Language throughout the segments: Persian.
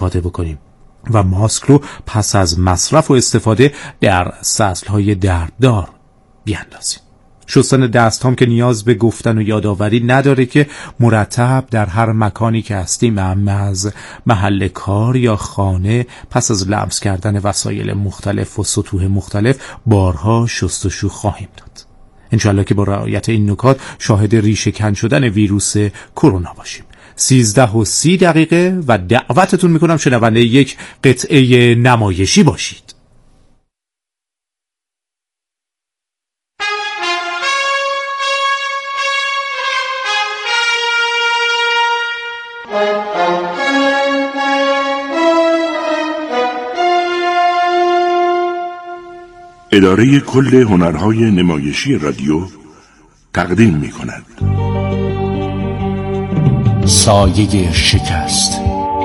استفاده بکنیم و ماسک رو پس از مصرف و استفاده در سطل‌های درددار بیاندازیم. شستن دست هم که نیاز به گفتن و یادآوری نداره که مرتب در هر مکانی که هستیم، اما از محل کار یا خانه، پس از لمس کردن وسایل مختلف و سطوح مختلف بارها شستشو خواهیم داد. انشالله که با رعایت این نکات شاهد ریشه‌کن شدن ویروس کرونا باشیم. 13:30 و دعوتتون میکنم شنونده یک قطعه نمایشی باشید. اداره کل هنرهای نمایشی رادیو تقدیم می کند سایه شکست،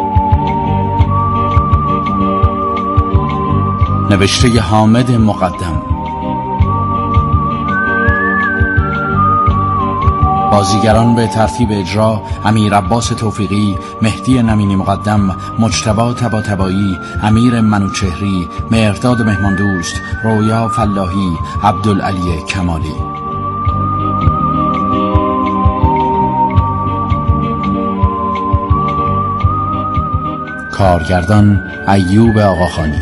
نوشته حامد مقدم، بازیگران به ترتیب اجرا: امیر عباس توفیقی، مهدی نمینی مقدم، مجتبی طباطبایی، امیر منوچهری، مهرداد مهماندوست، رویا فلاحی، عبدالعلی کمالی. کارگردان ایوب آقاخانی،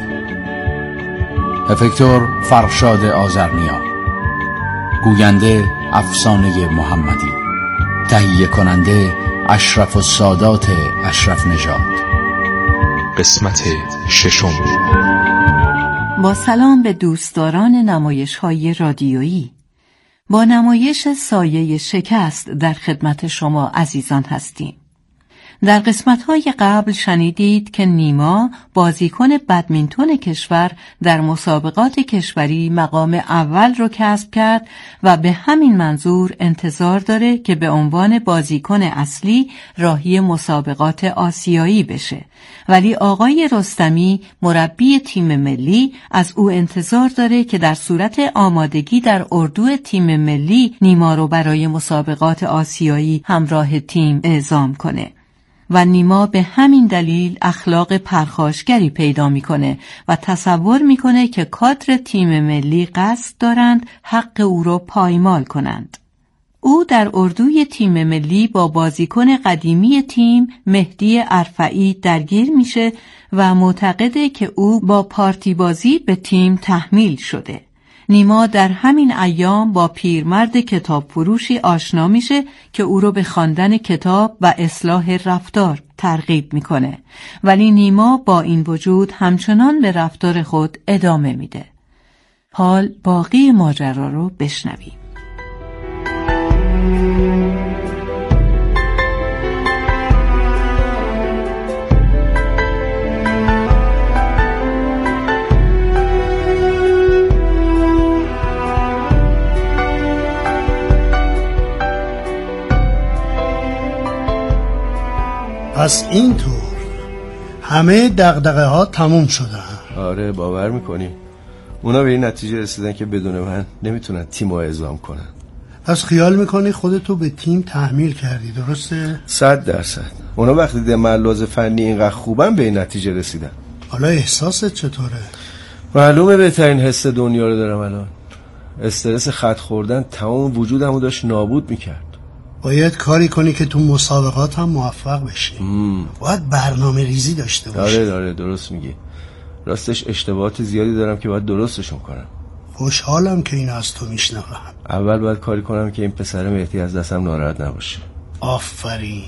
افکتور فرشاد آذرنیا، گوینده افسانه محمدی، تهیه کننده اشرف السادات اشرف نژاد. قسمت 6. با سلام به دوستداران نمایش‌های رادیویی. با نمایش سایه شکست در خدمت شما عزیزان هستیم. در قسمت‌های قبل شنیدید که نیما، بازیکن بدمینتون کشور، در مسابقات کشوری مقام اول رو کسب کرد و به همین منظور انتظار داره که به عنوان بازیکن اصلی راهی مسابقات آسیایی بشه. ولی آقای رستمی، مربی تیم ملی، از او انتظار داره که در صورت آمادگی در اردو تیم ملی نیما رو برای مسابقات آسیایی همراه تیم اعزام کنه. و نیما به همین دلیل اخلاق پرخاشگری پیدا میکنه و تصور میکنه که کادر تیم ملی قصد دارند حق او را پایمال کنند. او در اردوی تیم ملی با بازیکن قدیمی تیم مهدی ارفعی درگیر میشه و معتقده که او با پارتی بازی به تیم تحمیل شده. نیما در همین ایام با پیرمرد کتاب فروشی آشنا میشه که او رو به خواندن کتاب و اصلاح رفتار ترغیب میکنه، ولی نیما با این وجود همچنان به رفتار خود ادامه میده. حال باقی ماجرا رو بشنویم. پس اینطور همه دغدغه ها تموم شدن. آره باور میکنی اونا به این نتیجه رسیدن که بدون من نمیتونن تیم رو اعزام کنن. پس خیال میکنی خودتو به تیم تحمیل کردی، درسته؟ 100%. اونا وقتی دیدن من لحاظ فنی اینقدر خوبم به این نتیجه رسیدن. حالا احساست چطوره؟ معلومه بهترین حس دنیا رو دارم الان. استرس خط خوردن تمام وجودمو داشت نابود میکرد. باید کاری کنی که تو مسابقات هم موفق بشی. باید برنامه ریزی داشته باشی. آره درست میگی. راستش اشتباهات زیادی دارم که باید درستشون کنم. خوشحالم که این از تو میشنوم. اول باید کاری کنم که این پسر مهدی از دستم ناراحت نباشه. آفرین.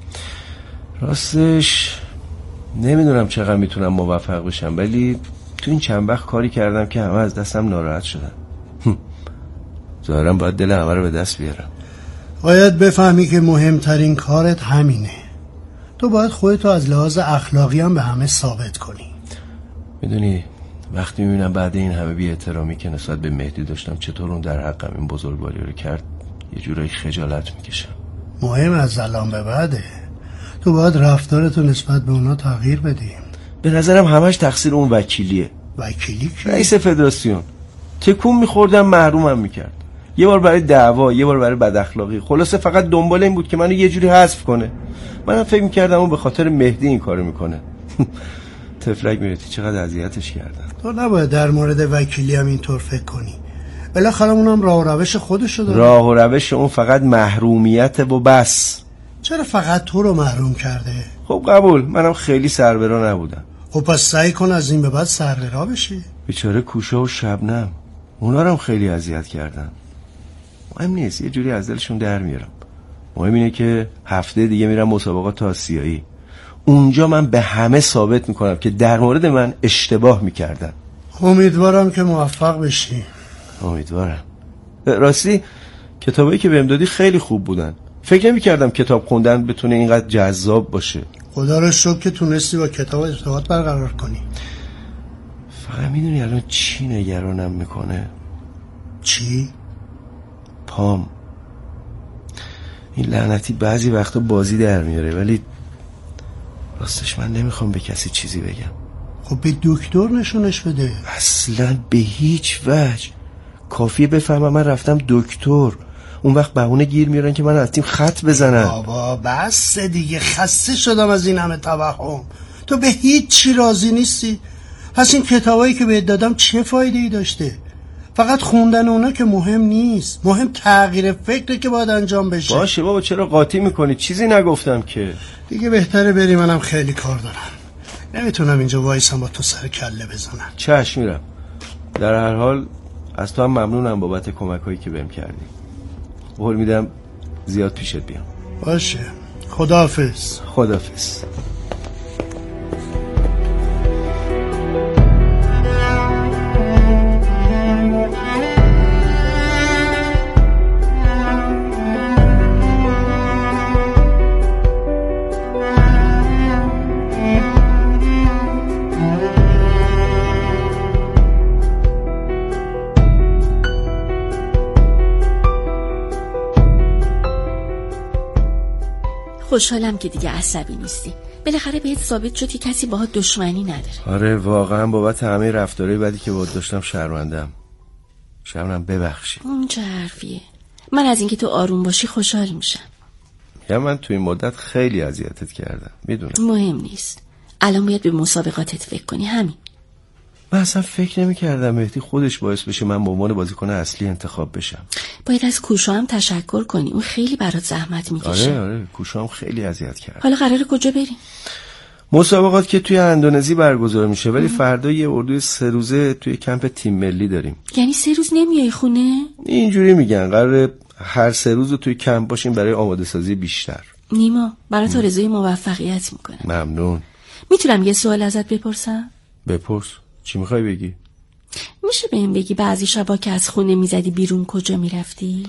راستش نمیدونم چقدر میتونم موفق بشم، ولی تو این چند وقت کاری کردم که همه از دستم ناراحت شدن. ظاهرا باید دل همه رو به دست بیارم. باید بفهمی که مهمترین کارت همینه. تو باید خودتو از لحاظ اخلاقی هم به همه ثابت کنی. میدونی وقتی میبینم بعد این همه بی احترامی که نسبت به مهدی داشتم چطور اون در حقم این بزرگواری رو کرد، یه جورایی خجالت میکشم. مهم از الان به بعده. تو باید رفتارتو نسبت به اونا تغییر بدی. به نظرم همش تقصیر اون وکیلیه. وکیلی کی؟ رئیس فدراسیون. تکون میخوردم محرومم میکرد. یه بار برای دعوا، یه بار برای بد اخلاقی. خلاصه فقط دنبال این بود که منو یه جوری حذف کنه. منم فکر میکردم اون به خاطر مهدی این کارو میکنه. تفلک میرتی چقدر اذیتش کردن. تو نباید در مورد وکیلی هم اینطور فکر کنی. بالاخره اونم راه و روش خودشو داره. راه و روش اون فقط محرومیت و بس. چرا فقط تو رو محروم کرده؟ خب قبول، منم خیلی سربرا نبودم. خب پس سعی کن از این به بعد سربرا بشی. بیچاره کوشا و شبنم، اونا رو هم خیلی اذیت کردن. مهم نیست، یه جوری از دلشون در میارم. مهم اینه که هفته دیگه میرم مسابقات آسیایی. اونجا من به همه ثابت میکنم که در مورد من اشتباه میکردن. امیدوارم که موفق بشی. امیدوارم. راستی کتابایی که بهم دادی خیلی خوب بودن. فکر نمی‌کردم کتاب خوندن بتونه اینقدر جذاب باشه. خدا رو شکر که تونستی با کتاب ارتباط برقرار کنی. فقط میدونی الان چی نگرانم میکنه؟ چی؟ پام. این لعنتی بعضی وقتا بازی در میاره، ولی راستش من نمیخوام به کسی چیزی بگم. خب به دکتر نشونش بده. اصلا به هیچ وجه. کافیه بفهمم من رفتم دکتر، اون وقت بهونه گیر میارن که من از تیم خط بزنن. بابا بس دیگه، خسته شدم از این همه توهم. تو به هیچ چی راضی نیستی. پس این کتابایی که بهت دادم چه فایده‌ای داشته؟ فقط خوندن اونا که مهم نیست، مهم تغییر فکره که باید انجام بشه. باشه بابا، چرا قاطی میکنی؟ چیزی نگفتم که. دیگه بهتره بری، منم خیلی کار دارم. نمیتونم اینجا وایسم با تو سر کله بزنم. چشم میرم. در هر حال از تو هم ممنونم بابت کمکایی که بهم کردی. قول میدم زیاد پیشت بیام. باشه، خداحافظ. خداحافظ. خوشحالم که دیگه عصبی نیستی. بالاخره بهت ثابت شد که کسی باهات دشمنی نداره. آره واقعا بابت همه رفتارهای بدی که باهات داشتم شرمندم. شرمم ببخشی. اون چه حرفیه؟ من از اینکه تو آروم باشی خوشحال میشم. یا من تو این مدت خیلی اذیتت کردم، میدونم. مهم نیست. الان باید به مسابقاتت فکر کنی، همین. من اصلا فکر نمی کردم مهدی خودش باعث بشه من به عنوان بازیکن اصلی انتخاب بشم. باید از کوشا هم تشکر کنی، اون خیلی برات زحمت میکشه. آره کوشا هم خیلی اذیت کرد. حالا قراره کجا بریم؟ مسابقات که توی اندونزی برگزار میشه، ولی فردا یه اردوی 3 روزه توی کمپ تیم ملی داریم. یعنی 3 روز نمیای خونه؟ اینجوری میگن قراره هر 3 روز رو توی کمپ باشیم برای آماده سازی بیشتر. نیما برات آرزوی موفقیت میکنم. ممنون. میتونم یه سوال ازت بپرسم؟ بپرس. چی میخوای بگی؟ میشه بهم بگی بعضی شبا که از خونه میزدی بیرون کجا میرفتی؟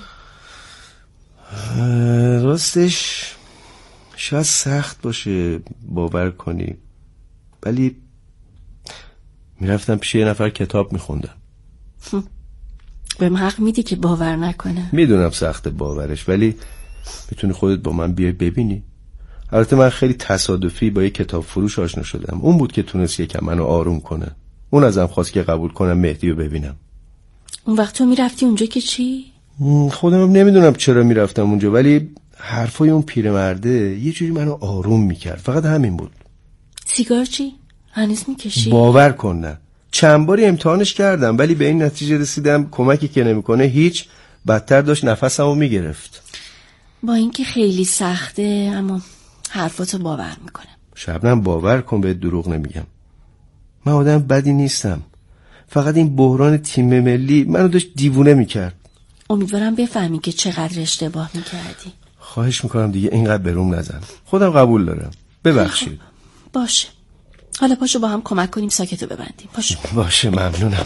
راستش شاید سخت باشه باور کنی، ولی میرفتم پیش یه نفر کتاب میخوندم. بهم حق میدی که باور نکنم. میدونم سخت باورش، ولی میتونی خودت با من بیای ببینی. البته من خیلی تصادفی با یه کتاب فروش آشنا شدم. اون بود که تونست یکم منو آروم کنه. اون ازم خواست که قبول کنم مهدی رو ببینم. اون وقت تو میرفتی اونجا که چی؟ خودم نمیدونم چرا میرفتم اونجا، ولی حرفای اون پیرمرده یه جوری منو آروم میکرد. فقط همین بود. سیگار چی؟ هنوز میکشی؟ باور کن نه. چند باری امتحانش کردم، ولی به این نتیجه رسیدم کمکی که نمیکنه هیچ، بدتر داشت نفسمو میگرفت. با اینکه خیلی سخته، اما حرفاتو باور میکنم. شبنم باور کن به دروغ نمیگم. من آدم بدی نیستم. فقط این بحران تیم ملی منو داشت دیوونه میکرد. امیدوارم بفهمی که چقدر اشتباه میکردی. خواهش میکنم دیگه اینقدر بروم نزن. خودم قبول دارم. ببخشید. باشه. حالا پاشو با هم کمک کنیم ساکتو ببندیم. پاشو. باشه ممنونم.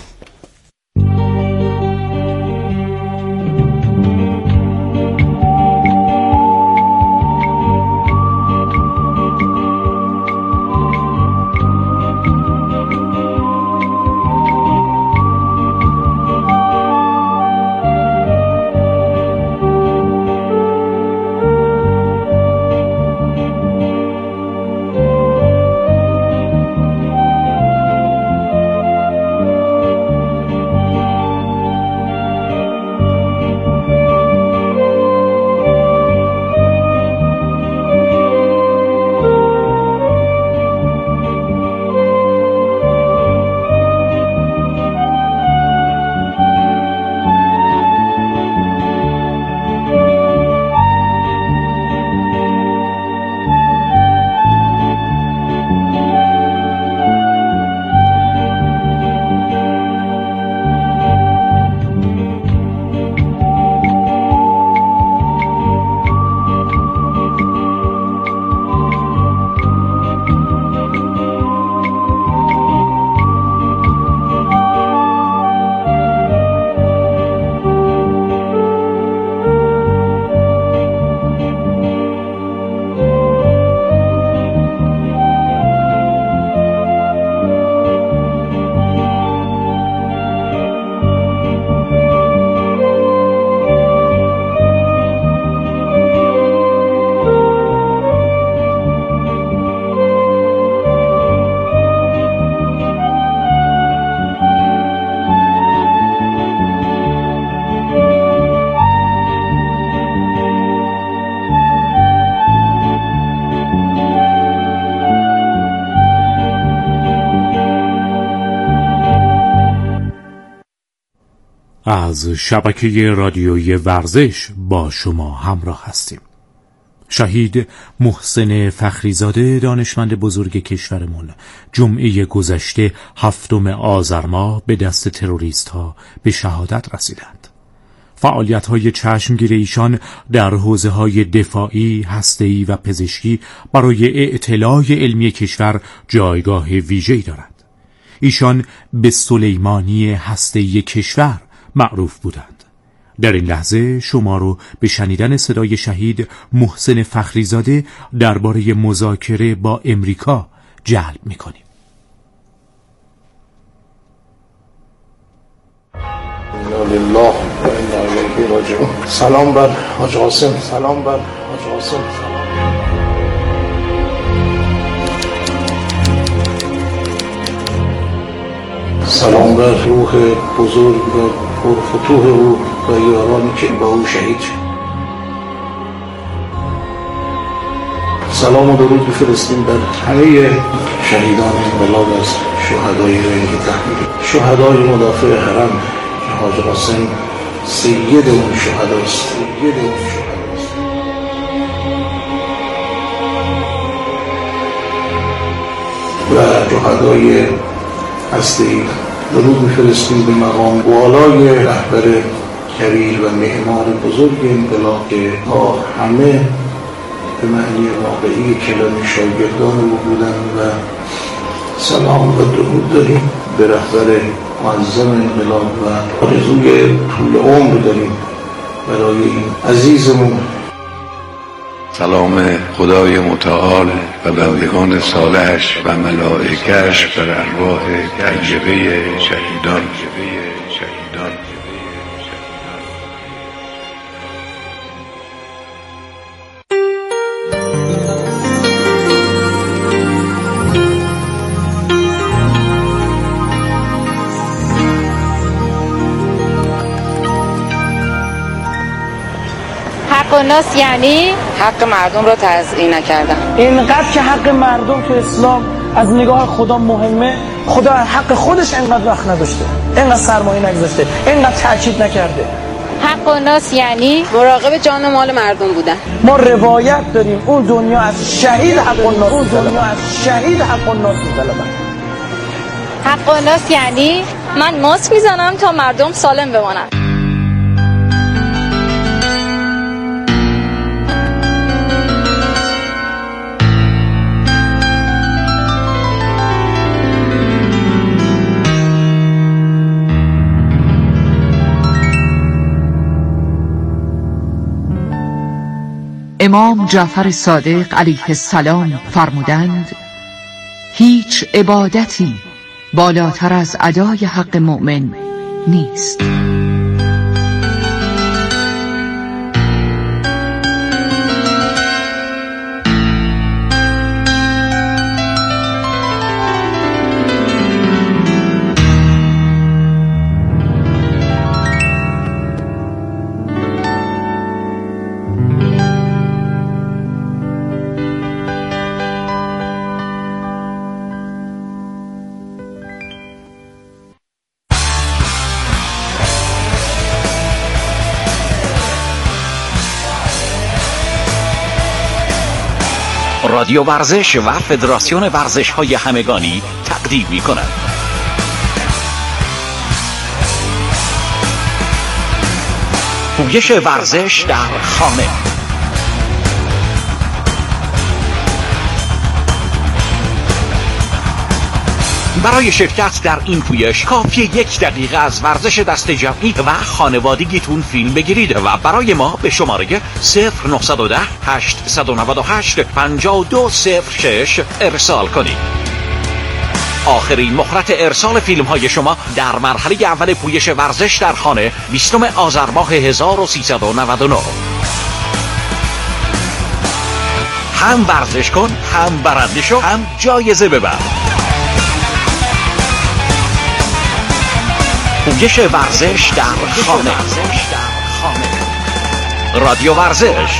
از شبکه رادیویی ورزش با شما همراه هستیم. شهید محسن فخریزاده دانشمند بزرگ کشورمون جمعه گذشته 7 آذر ماه به دست تروریست ها به شهادت رسیدند. فعالیت‌های چشمگیر ایشان در حوزه‌های دفاعی، هسته‌ای و پزشکی برای اطلاع علمی کشور جایگاه ویژه‌ای دارد. ایشان به سلیمانی هسته‌ای کشور معروف بودند. در این لحظه شما رو به شنیدن صدای شهید محسن فخریزاده درباره مذاکره با امریکا جلب می‌کنیم. لله و انا الیه راجعون. سلام بر حاج قاسم، سلام بر حاج قاسم. سلام بر روح بزرگ و پرفتوح او و یارانی که با او شهید شد. سلام و درود بفرستیم بر همه شهیدان انقلاب از شهدای رنگ تحمیل، شهدای مدافع حرم. حاج قاسم سید اون شهداست، سید اون شهداست. و شهدای هسته‌ای درود می‌فرستیم به مقام والای رهبر کبیر و معمار بزرگ انقلاب که تا همه به معنی واقعی کلمه شاگردان او بودند. و سلام و درود داریم به رهبر معظم انقلاب و آرزوی طول عمر داریم برای این عزیزمون. سلام خدای متعال و بندگان صالحش و ملائکه‌اش بر ارواح طیبه شهیدان. حق و ناس یعنی حق مردم را تضییع نکردن. اینقدر که حق مردم تو اسلام از نگاه خدا مهمه، خدا حق خودش اینقدر وقت نداشته، اینقدر سرمایه نگذاشته، اینقدر تاکید نکرده. حق و ناس یعنی مراقب جان و مال مردم بودن. ما روایت داریم اون دنیا از شهید حق و ناس، اون دنیا از شهید حق و ناس می‌طلبن. حق و ناس یعنی من ماسک میزنم تا مردم سالم بمانن. امام جعفر صادق علیه السلام فرمودند: هیچ عبادتی بالاتر از ادای حق مؤمن نیست. رادیو ورزش و فدراسیون ورزش‌های همگانی تقدیم می‌کند. پویش ورزش در خانه. برای شرکت در این پویش کافی 1 دقیقه از ورزش دست جمعی و خانوادگیتون فیلم بگیرید و برای ما به شماره 0910 898 5206 ارسال کنید. آخرین مهلت ارسال فیلم های شما در مرحله اول پویش ورزش در خانه 20 آذر ماه 1399. هم ورزش کن، هم برنده شو، هم جایزه ببر. پویش ورزش در خانه. رادیو ورزش.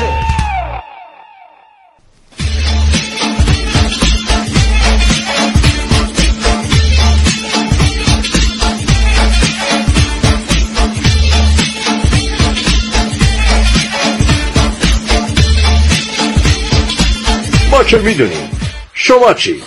که میدونیم، شما چی؟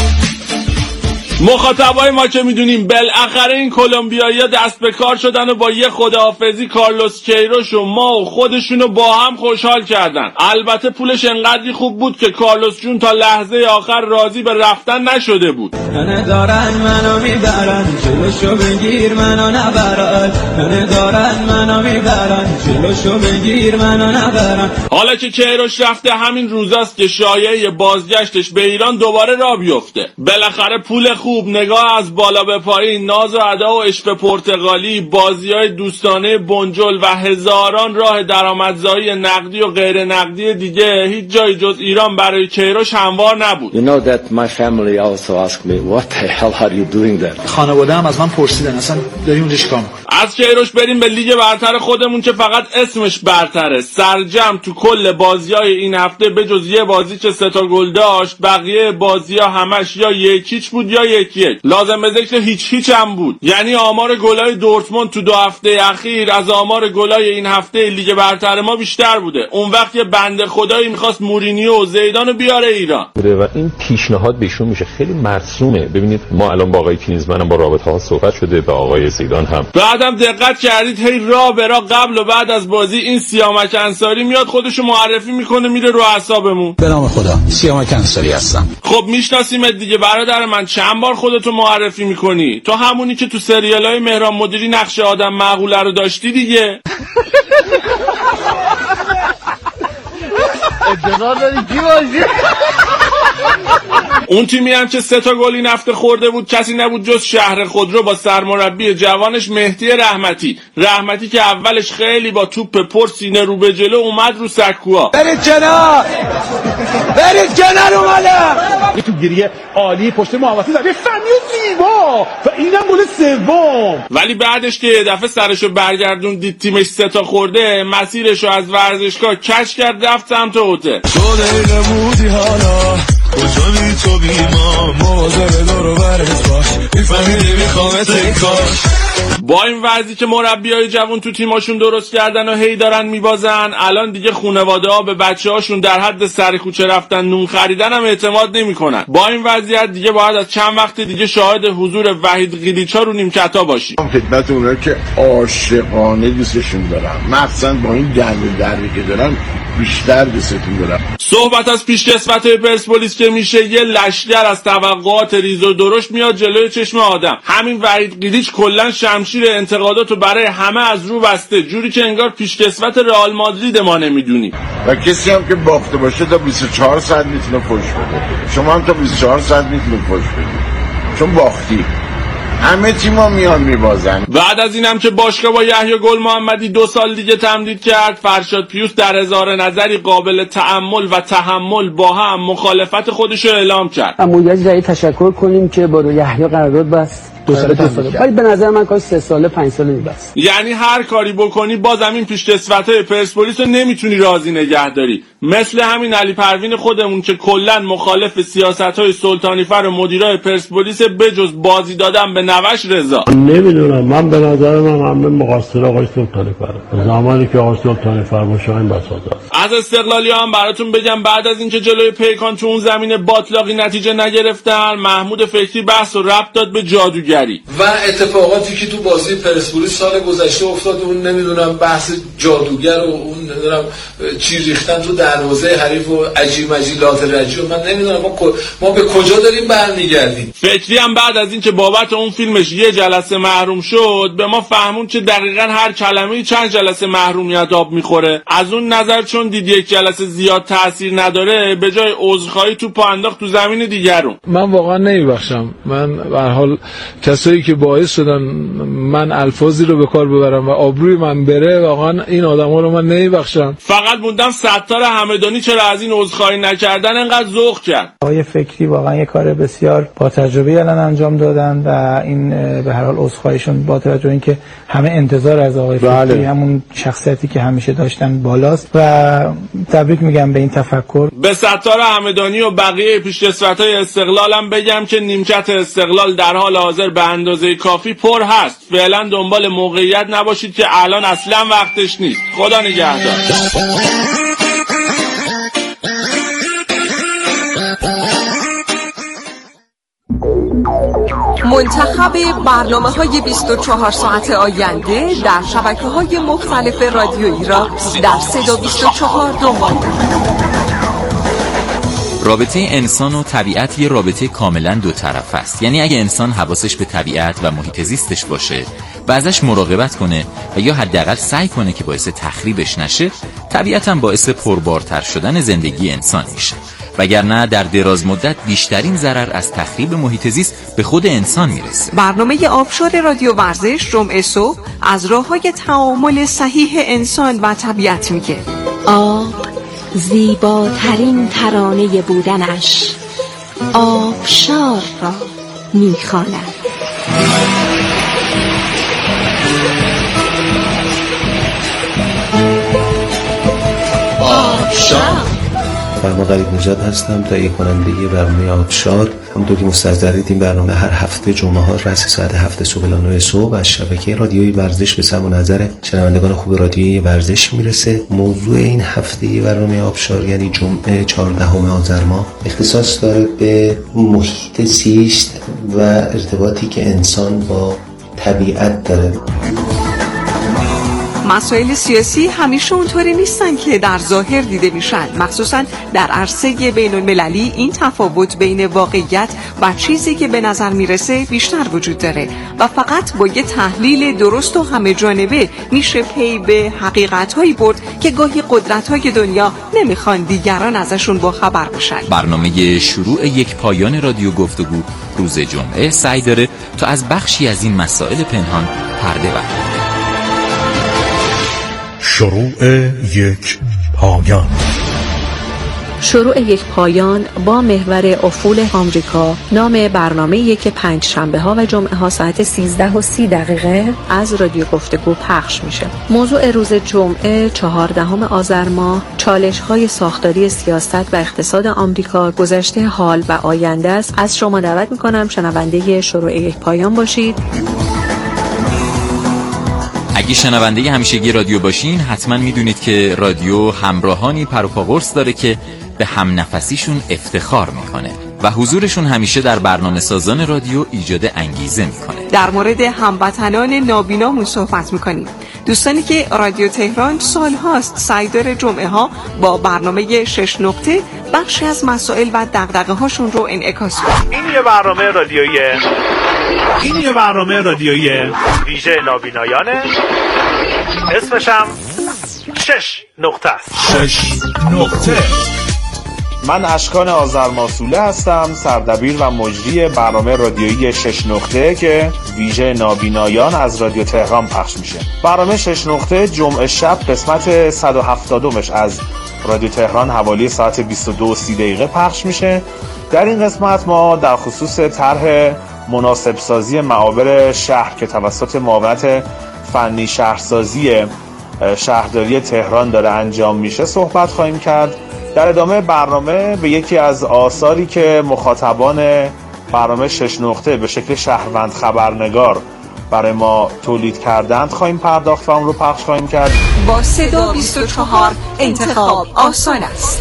مخاطبای ما که میدونیم بالاخره این کلمبیایی‌ها دست به کار شدن و با یه خداحافظی کارلوس کیروش و ما و خودشونو با هم خوشحال کردن. البته پولش انقدری خوب بود که کارلوس جون تا لحظه آخر راضی به رفتن نشده بود. من دارن منو میبرن جلوشو بگیر منو نبرن، من دارن منو میبرن جلوشو بگیر منو نبرن. حالا که کیروش رفته همین روزاست که شایعه بازگشتش به ایران دوباره راه بیفته. بالاخره پول خوب، نگاه از بالا به پایین، ناز و ادا و عشق پرتغالی، بازی‌های دوستانه بنجل و هزاران راه درآمدزایی نقدی و غیر نقدی دیگه هیچ جای جز ایران برای کیروش هموار نبود. You know that my family also asked me what the hell are you doing there. خانواده هم از من پرسیدن اصلا داری اونجا چیکار می‌کنی؟ از کیروش بریم به لیگ برتر خودمون که فقط اسمش برتره. سرجم تو کل بازی‌های این هفته به جز یه بازی که 3 تا گل داشت، بقیه بازی‌ها همش یا 1-0 بود یا 1-1. لازم به ذکر هیچ هم بود. یعنی آمار گلای دورتموند تو 2 هفته اخیر از آمار گلای این هفته لیگ برتر ما بیشتر بوده. اون وقت یه بنده خدایی می‌خواست مورینیو و زیدانو بیاره ایران. و این پیشنهاد بهشون میشه خیلی مرسومه. ببینید ما الان با آقای کلینزمن هم با رابطه‌ها صحبت شده، با آقای زیدان هم. بعدم دقت کردید هی راه به راه قبل و بعد از بازی این سیامک انصاری میاد خودشو معرفی میکنه میره رو اعصابمون. به نام خدا سیامک انصاری هستم. خب میشناسیمت دیگه برادر من، چند بار خودتو معرفی میکنی؟ تو همونی که تو سریالای مهران مدیری نقش آدم معقوله رو داشتی دیگه. انتظار داری کی باشی؟ اون تیمی هم که 3 تا گل این هفته خورده بود کسی نبود جز شهر خودرو با سرمربی جوانش مهدی رحمتی که اولش خیلی با توپ پر سینه رو به جلو اومد رو سکوها. برید کنار اومده تو گیریه عالی پشت محوطه زده فنی زیبا و اینم گل سوم. ولی بعدش که یه دفعه سرشو برگردون دید تیمش 3 تا خورده، مسیرشو از ورزشگاه کج کرد رفت سمت هتل. بودی حالا کجایی تو بیما مواظب دور و برت باش میفهمیدی میخوامت این کاش. با این وضعی که مربیای جوان تو تیماشون درست کردن و هی دارن میبازن، الان دیگه خانواده ها به بچه هاشون در حد سر کوچه رفتن نون خریدن هم اعتماد نمیکنن. با این وضعیت دیگه باید از چند وقت دیگه شاهد حضور وحید قلیچ ها رو نیمکتا باشی. خدمت اونها که عاشقانه دوستشون دارم، مخصوصا با این دربی که دارن بیشتر دوستتون دارم. صحبت از پیشکسوت‌های پرسپولیس که میشه یه لشکر از توقعات ریز و درشت میاد جلوی چشم آدم. همین وحید قلیچ کلا شمشیر انتقاداتو برای همه از رو بسته، جوری که انگار پیشکسوت رئال مادرید ما نمیدونیم. و کسی هم که باخته باشه تا 24 ساعت میتونه فوش بده. شما هم تا 24 ساعت میتونه فوش بدید چون باختی. همه تیم‌ها میان میبازن. بعد از اینم که باشگاه با یحیی گل محمدی 2 سال دیگه تمدید کرد، فرشاد پیوس در اظهار نظری قابل تأمل و تحمل با هم مخالفت خودشو اعلام کرد. اما یه تشکر کنیم که با یحیی قرارداد بست 2 ساله. ولی به نظر من کاش 3 ساله 5 ساله میبست. یعنی هر کاری بکنی باز همین پیشکسوتای پرسپولیس رو نمیتونی راضی نگه داری. مثل همین علی پروین خودمون که کلا مخالف سیاست‌های سلطانی فر و مدیرای پرسپولیس بجز بازی دادن به نوش رضا. نمیدونم، من به نظر من همه مقصر آقای سلطانی فر. زمانی که آقای سلطانی فر باشه این بساطه است. از استقلالی‌ها هم براتون بگم بعد از اینکه جلوی پیکان تو اون زمین باطلاقی نتیجه نگرفتن، محمود فکری بحث و ربط داد به جادوگری و اتفاقاتی که تو بازی پرسپولیس سال گذشته افتاد. اون نمیدونم بحث جادوگر و اون نمیدونم چی ریختن تو دروازه حریف و عجیب مجیلات رجی و من نمیدونم ما به کجا داریم برمیگردیم. فکری هم بعد از اینکه بابت اون فیلمش یه جلسه محروم شد به ما فهمون که دقیقاً هر کلمه‌ای چند جلسه محرومیت آب میخوره. از اون نظر چون دید یک جلسه زیاد تاثیر نداره به جای عذرخواهی توپو انداخت تو زمین دیگرون. من واقعا نمیبخشم. من به هر حال کسایی که باعث شدن من الفاظی رو به کار ببرم و آبروی من بره، واقعا این آدما رو من نمیبخشم. فقط موندم ستار همدانی چرا از این عذرخواهی نکردن انقدر ذوق کرد. آقای فکری واقعا یه کار بسیار با تجربه الان انجام دادن و این به هر حال عذرخواهیشون با توجه اینکه همه انتظار از آقای فکری همون شخصیتی که همیشه داشتن بالاست و تبریک میگم به این تفکر. به ستار همدانی و بقیه پیشکسوتای استقلالم بگم که نیمکت استقلال در حال حاضر به اندازه کافی پر هست. فعلا دنبال موقعیت نباشید که الان اصلا وقتش نیست. خدا نگهدار. منتخب برنامه‌های 24 ساعت آینده در شبکه‌های مختلف رادیویی را در صدا 24 دنبال کنید. رابطه انسان و طبیعت یه رابطه کاملا دو طرف است. یعنی اگه انسان حواسش به طبیعت و محیط زیستش باشه و ازش مراقبت کنه و یا حداقل سعی کنه که باعث تخریبش نشه، طبیعت هم باعث پربارتر شدن زندگی انسان میشه. وگرنه در دراز مدت بیشترین ضرر از تخریب محیط زیست به خود انسان میرسه. برنامه آبشار رادیو ورزش جمعه صبح از راه‌های تعامل صحیح انسان و طبیعت میگه. آب زیباترین ترانه بودنش آبشار را میخواند. آبشار. فرما غریب نژاد هستم، تهیه کننده برنامه آبشار. همونطور که مستحضر این برنامه هر هفته جمعه ها رأس ساعت 7 صبح تا 9 صبح از شبکه رادیویی ورزش به سمع و نظر شنوندگان خوب رادیویی ورزش میرسه. موضوع این هفته برنامه آبشار یعنی جمعه 14 آذر ماه اختصاص داره به محیط زیست و ارتباطی که انسان با طبیعت داره. مسائل سیاسی همیشه اونطوری نیستن که در ظاهر دیده میشن. مخصوصا در عرصه بین المللی این تفاوت بین واقعیت و چیزی که به نظر میرسه بیشتر وجود داره و فقط با یه تحلیل درست و همه جانبه میشه پی به حقیقت‌هایی برد که گاهی قدرت‌های دنیا نمیخوان دیگران ازشون باخبر بشن. برنامه شروع یک پایان رادیو گفتگو روز جمعه سعی داره تا از بخشی از این مسائل پنهان پرده برداره. شروع یک پایان. شروع یک پایان با محور افول آمریکا نام برنامه‌ای که پنج شنبه ها و جمعه ها ساعت 13:30 از رادیو گفتگو پخش میشه. موضوع روز جمعه 14 آذر ماه چالش‌های ساختاری سیاست و اقتصاد آمریکا، گذشته، حال و آینده است. از شما دعوت می‌کنم شنونده شروع یک پایان باشید. اگه شنونده همیشگی رادیو باشین حتما میدونید که رادیو همراهانی پر و پا قرص داره که به هم نفسیشون افتخار میکنه و حضورشون همیشه در برنامه سازان رادیو ایجاد انگیزه میکنه. در مورد هموطنان نابینامون صحبت میکنیم. دوستانی که رادیو تهران سالهاست سعی داره جمعه ها با برنامه 6 نقطه بخشی از مسائل و دغدغه هاشون رو انعکاس کنه. این یه برنامه رادیویی ویژه نابینایانه. اسمش هم 6 نقطه است. 6 نقطه. من اشکان آذرماسوله هستم، سردبیر و مجری برنامه رادیویی 6 نقطه که ویژه نابینایان از رادیو تهران پخش میشه. برنامه 6 نقطه جمعه شب قسمت 170مش از رادیو تهران حوالی ساعت 22:30 پخش میشه. در این قسمت ما در خصوص طرح مناسب سازی معابر شهر که توسط معاونت فنی شهرسازی شهرداری تهران داره انجام میشه صحبت خواهیم کرد. در ادامه برنامه به یکی از آثاری که مخاطبان برنامه 6 نقطه به شکل شهروند خبرنگار برای ما تولید کردند خواهیم پرداخت و اون رو پخش خواهیم کرد. با صدا 24 انتخاب آسان است.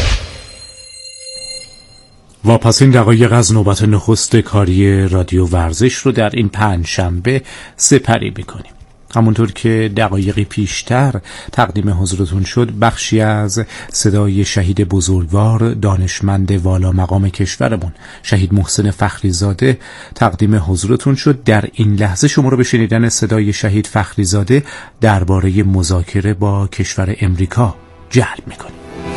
واپسین دقایق از نوبت نخست کاری رادیو ورزش رو در این پنجشنبه سپری میکنیم. همونطور که دقایقی پیشتر تقدیم حضورتون شد بخشی از صدای شهید بزرگوار دانشمند والا مقام کشورمون شهید محسن فخریزاده تقدیم حضورتون شد. در این لحظه شما رو به شنیدن صدای شهید فخریزاده درباره مذاکره با کشور امریکا جلب میکنیم.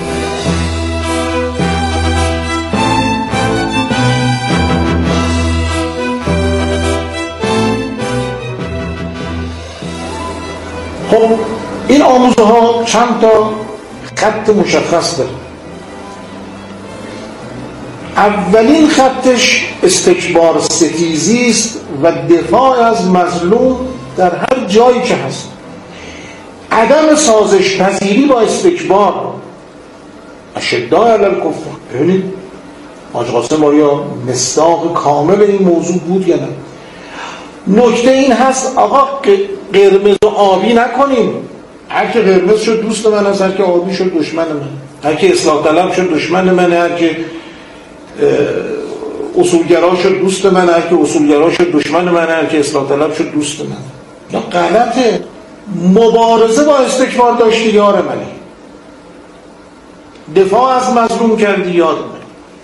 خب این آموزه ها چند تا خط مشخص داره. اولین خطش استکبار ستیزی است و دفاع از مظلوم در هر جایی که هست. عدم سازش پذیری با استکبار. اشداء علی الکفار. ببینید حاج قاسم آیا مصداق کامل این موضوع بود یا نه؟ نکته این هست آقا قرمز و آبی نکنیم. هر که قرمز شد دوست من است، هر که آبی شد دشمن من. هر که اصلاح طلب شد دشمن من، هر که اصولگرا شد دوست من، هر که اصولگرا شد دشمن من، هر که اصلاح طلب شد دوست من. یا غلطه. مبارزه با استکبار داشتی یار منی، دفاع از مظلوم کردی یار منی،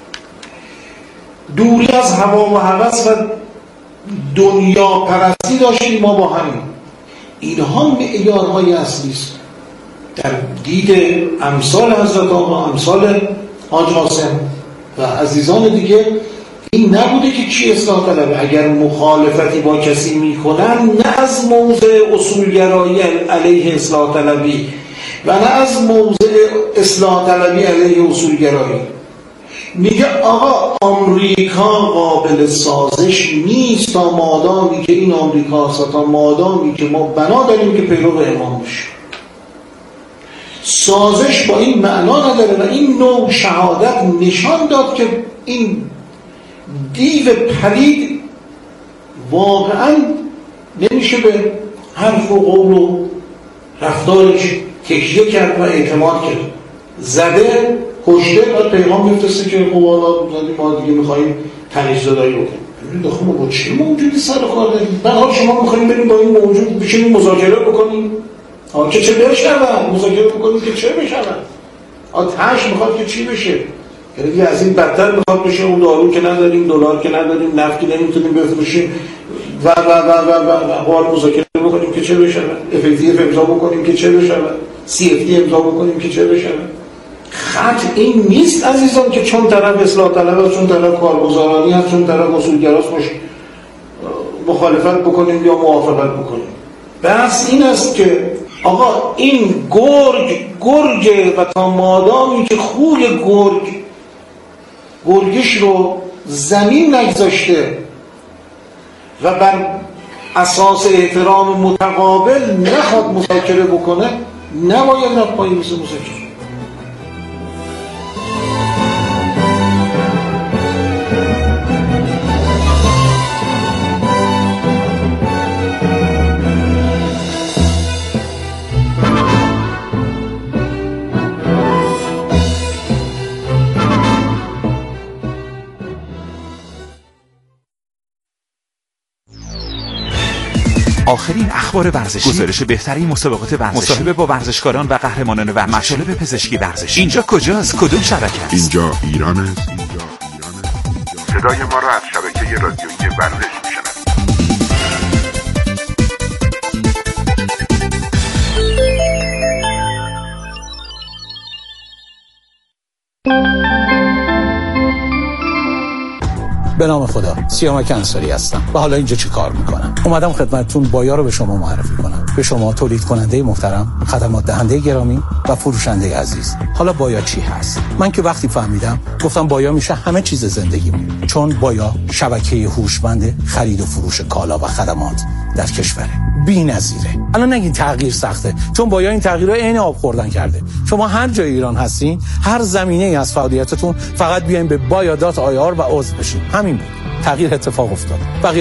دوری از هوا و هوس و دنیا پرستی داشتی ما با همین. اینها معیارهای اصلی است در دید امثال حضرت آقا، امثال حاج قاسم و عزیزان دیگه. این نبوده که کی اصلاح طلبه اگر مخالفتی با کسی میکنن، نه از موضع اصولگرایی علیه اصلاح طلبی و نه از موضع اصلاح طلبی علیه اصولگرایی. میگه آقا آمریکا قابل سازش نیست تا مادامی که این آمریکاست، تا مادامی که ما بنا داریم که پیرو امام بشیم. سازش با این معنا نداره و این نوع شهادت نشان داد که این دیو پلید واقعا نمیشه به حرف و قول و رفتارش تکیه کرد و اعتماد کرد. زده کشته و پیغام میفرسته که خب ما دیگه میخواییم تنیزدادایی بکنیم. داخل ما با چه موجودی سر کار داریم؟ حال شما میخواییم بریم با این موجود بشینیم مذاکره بکنیم که چه بشنون؟ مذاکره بکنیم که چه بشنون؟ تاش میخواد که چی بشه؟ یعنی از این بدتر میخواد بشه. اون دارو که نداریم، دلار که نداریم، نفت که نمیتونیم بفروشیم و حال مذاکره بکنیم که چه بشن؟ FATF امضا بکنیم که چه بشن؟ CFT امضا بکنیم که چه بشن؟ خط این نیست عزیزان که چون طرف اصلاح طلب، چون طرف کارگزارانی هست، چون طرف اصولگراست مخالفت بکنیم یا موافقت بکنیم. بس این است که آقا این گرگ و تا مادامی که خوی گرگش رو زمین نگذاشته و بر اساس احترام متقابل نخواد مذاکره بکنه، نباید رفت پای میز مذاکره. آخرین اخبار ورزشی، گزارش بهترین مسابقات ورزشی، مصاحبه با ورزشکاران و قهرمانان ورزشی، مطالب پزشکی ورزشی. اینجا کجاست؟ کدوم شبکه است؟ اینجا ایران است. صدای ما را از شبکه رادیویی ورزش میشنوید. به نام خدا، سیامک انصاری هستم و حالا اینجا چی کار میکنم؟ اومدم خدمتتون بایا رو به شما معرفی کنم، به شما تولید کننده محترم، خدمات دهنده گرامی و فروشنده عزیز. حالا بایا چی هست؟ من که وقتی فهمیدم گفتم بایا میشه همه چیز زندگیمون، چون بایا شبکه هوشمند خرید و فروش کالا و خدمات در کشوره، بی‌نظیره. الان نگین تغییر سخته، چون بایا این تغییرها عین آب خوردن کرده. شما هر جای ایران هستین، هر زمینه‌ای از فعالیتتون، فقط بیاین به baya.ir و عضو بشین. همین بود. تغییر اتفاق افتاد.